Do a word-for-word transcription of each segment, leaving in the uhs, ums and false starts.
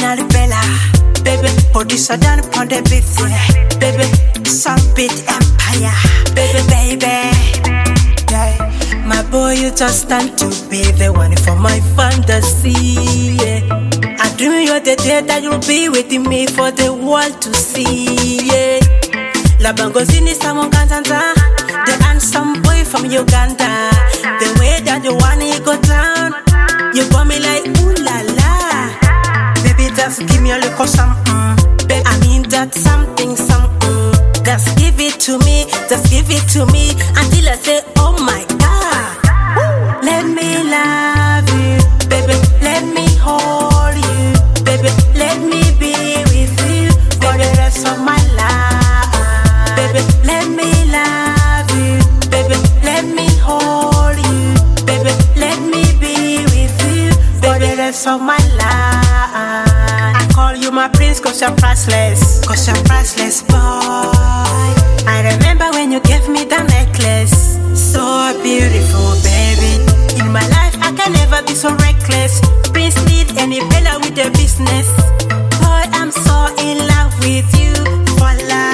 original Bella. Baby, producer done upon the beat. Baby, some beat empire. Baby, baby. Yeah. My boy, you just stand to be the one for my fantasy. Yeah. I dream you're the day that you'll be with me for the world to see. Yeah. La Bangosini Samon Kanzanza, the handsome boy from Uganda. The way that you want it go down, you got me like ooh la la. Baby, just give me a little something. Baby, I mean that something, something. Just give it to me, just give it to me until I say, oh my God. Let me love you, baby. Let me hold you, baby. Let me be with you for the rest of my life, baby. Let me love you, baby. Let me hold you, baby. Let me be with you for the rest of my life. I call you my prince 'cause you're priceless, 'cause you're priceless, boy. I remember when you gave me the necklace, so beautiful, baby. In my life, I can never be so reckless. Prince need any Bella with the business. Boy, I'm so in love with you for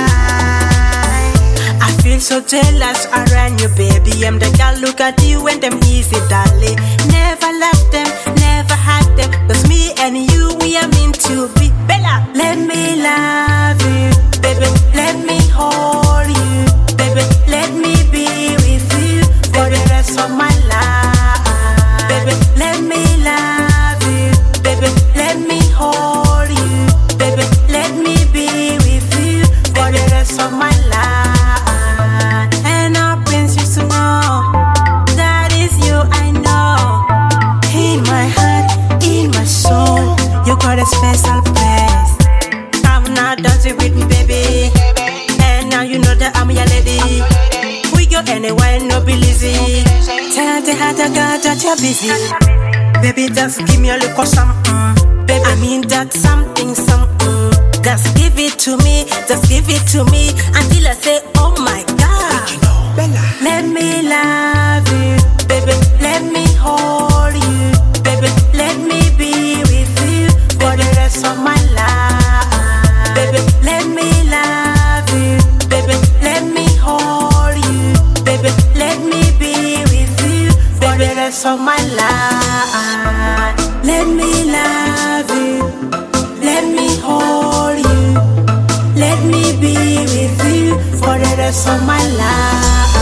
life. I feel so jealous around you, baby. I'm the girl, look at you and them easy, darling. Never left them, never had them. 'Cause me and you, we are meant to be. Bella, let me love you, baby. Let me hold you, baby. Let me be with you for the rest of my life, baby. Let me love you, baby. Let me hold you, baby. Let me be with you for the rest of my life. And our prince used to know that is you, I know. In my heart, in my soul, you got a special place. I'm not dancing with me, baby. And now you know that I'm your lady. We go anywhere, no be lazy. Tell the other girl that you're busy. Baby, just give me a little something. Baby, I mean that something, something. Just give it to me, just give it to me until I say, oh my God. Let me love you, baby. Let me hold you, baby. Let me be with you for the rest of my life, baby. Let me love you, baby. Let me hold you, baby. Let me be with you for the rest of my life. Let me love you, let me hold you, let me be with you for the rest of my life.